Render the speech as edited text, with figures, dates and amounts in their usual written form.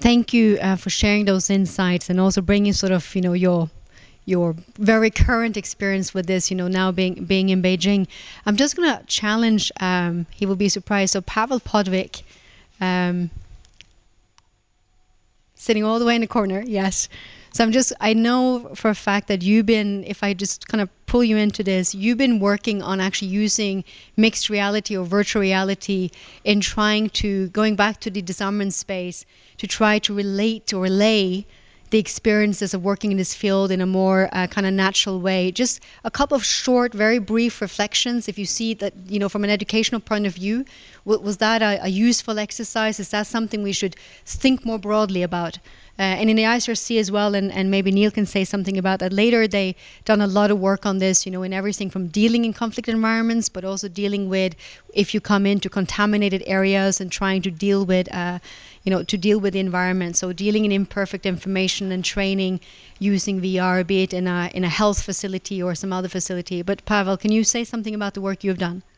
thank you for sharing those insights and also bringing sort of your very current experience with this. Now being in Beijing. I'm just gonna challenge. He will be surprised. So Pavel Podvik, um, sitting all the way in the corner. Yes. So I know for a fact that you've been, if I just kind of pull you into this, you've been working on actually using mixed reality or virtual reality in trying to, going back to the disarmament space, to try to relate or relay the experiences of working in this field in a more kind of natural way. Just a couple of short, very brief reflections. If you see that, from an educational point of view, was that a useful exercise? Is that something we should think more broadly about? And in the ICRC as well, and maybe Neil can say something about that later, they done a lot of work on this, in everything from dealing in conflict environments, but also dealing with if you come into contaminated areas and trying to deal with the environment. So dealing in imperfect information and training using VR, be it in a health facility or some other facility. But Pavel, can you say something about the work you've done?